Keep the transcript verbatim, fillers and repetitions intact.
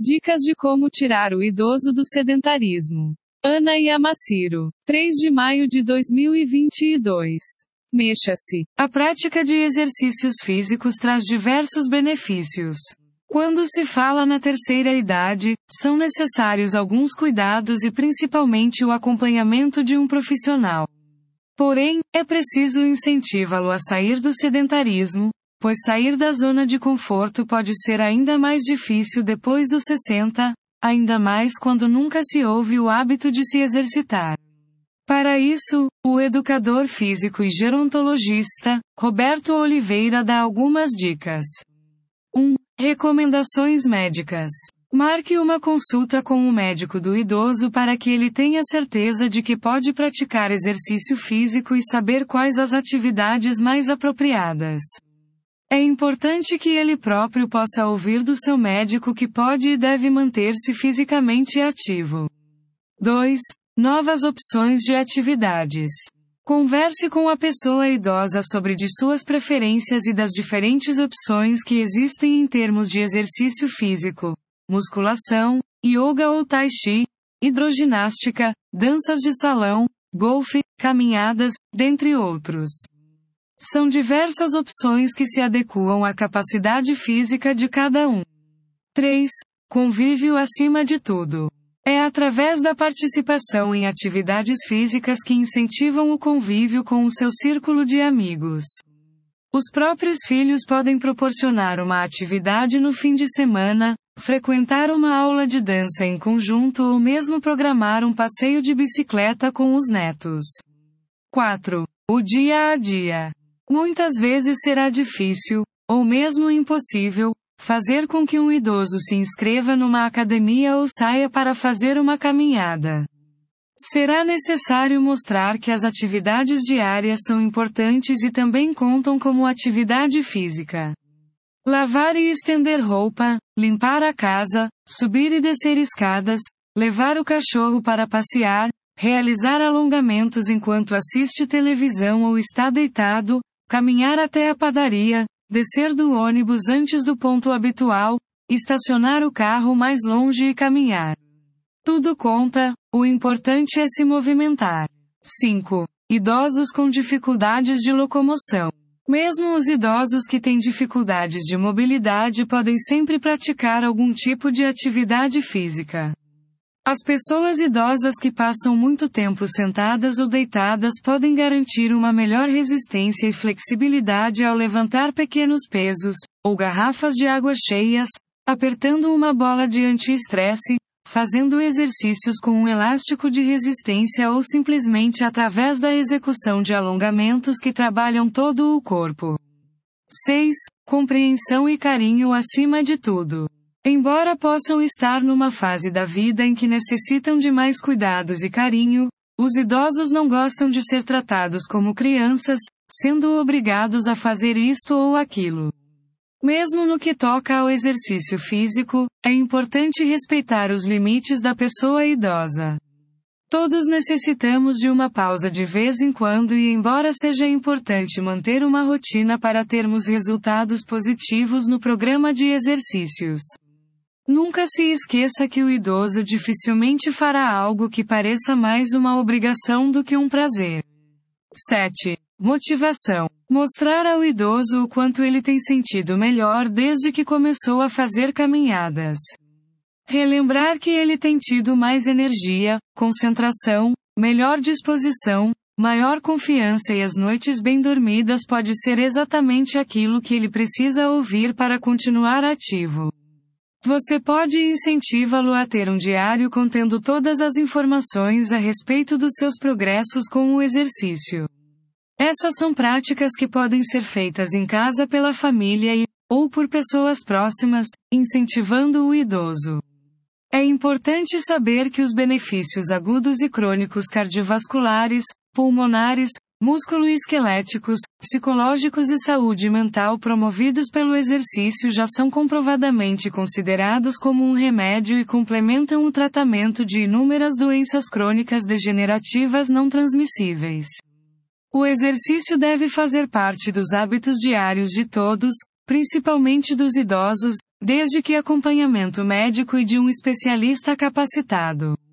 Dicas de como tirar o idoso do sedentarismo. Ana Yamashiro. três de maio de dois mil e vinte e dois. Mexa-se. A prática de exercícios físicos traz diversos benefícios. Quando se fala na terceira idade, são necessários alguns cuidados e principalmente o acompanhamento de um profissional. Porém, é preciso incentivá-lo a sair do sedentarismo, pois sair da zona de conforto pode ser ainda mais difícil depois dos sessenta, ainda mais quando nunca se houve o hábito de se exercitar. Para isso, o educador físico e gerontologista, Roberto Oliveira dá algumas dicas. um. Recomendações médicas. Marque uma consulta com o médico do idoso para que ele tenha certeza de que pode praticar exercício físico e saber quais as atividades mais apropriadas. É importante que ele próprio possa ouvir do seu médico que pode e deve manter-se fisicamente ativo. dois. Novas opções de atividades. Converse com a pessoa idosa sobre de suas preferências e das diferentes opções que existem em termos de exercício físico, musculação, yoga ou tai chi, hidroginástica, danças de salão, golfe, caminhadas, dentre outros. São diversas opções que se adequam à capacidade física de cada um. três. Convívio acima de tudo. É através da participação em atividades físicas que incentivam o convívio com o seu círculo de amigos. Os próprios filhos podem proporcionar uma atividade no fim de semana, frequentar uma aula de dança em conjunto ou mesmo programar um passeio de bicicleta com os netos. quatro. O dia a dia. Muitas vezes será difícil, ou mesmo impossível, fazer com que um idoso se inscreva numa academia ou saia para fazer uma caminhada. Será necessário mostrar que as atividades diárias são importantes e também contam como atividade física. Lavar e estender roupa, limpar a casa, subir e descer escadas, levar o cachorro para passear, realizar alongamentos enquanto assiste televisão ou está deitado, caminhar até a padaria, descer do ônibus antes do ponto habitual, estacionar o carro mais longe e caminhar. Tudo conta, o importante é se movimentar. cinco. Idosos com dificuldades de locomoção. Mesmo os idosos que têm dificuldades de mobilidade podem sempre praticar algum tipo de atividade física. As pessoas idosas que passam muito tempo sentadas ou deitadas podem garantir uma melhor resistência e flexibilidade ao levantar pequenos pesos, ou garrafas de água cheias, apertando uma bola de anti-estresse, fazendo exercícios com um elástico de resistência ou simplesmente através da execução de alongamentos que trabalham todo o corpo. seis. Compreensão e carinho acima de tudo. Embora possam estar numa fase da vida em que necessitam de mais cuidados e carinho, os idosos não gostam de ser tratados como crianças, sendo obrigados a fazer isto ou aquilo. Mesmo no que toca ao exercício físico, é importante respeitar os limites da pessoa idosa. Todos necessitamos de uma pausa de vez em quando e embora seja importante manter uma rotina para termos resultados positivos no programa de exercícios. Nunca se esqueça que o idoso dificilmente fará algo que pareça mais uma obrigação do que um prazer. sete. Motivação. Mostrar ao idoso o quanto ele tem sentido melhor desde que começou a fazer caminhadas. Relembrar que ele tem tido mais energia, concentração, melhor disposição, maior confiança e as noites bem dormidas pode ser exatamente aquilo que ele precisa ouvir para continuar ativo. Você pode incentivá-lo a ter um diário contendo todas as informações a respeito dos seus progressos com o exercício. Essas são práticas que podem ser feitas em casa pela família e, ou por pessoas próximas, incentivando o idoso. É importante saber que os benefícios agudos e crônicos cardiovasculares, pulmonares, músculo-esqueléticos, psicológicos e saúde mental promovidos pelo exercício já são comprovadamente considerados como um remédio e complementam o tratamento de inúmeras doenças crônicas degenerativas não transmissíveis. O exercício deve fazer parte dos hábitos diários de todos, principalmente dos idosos, desde que acompanhamento médico e de um especialista capacitado.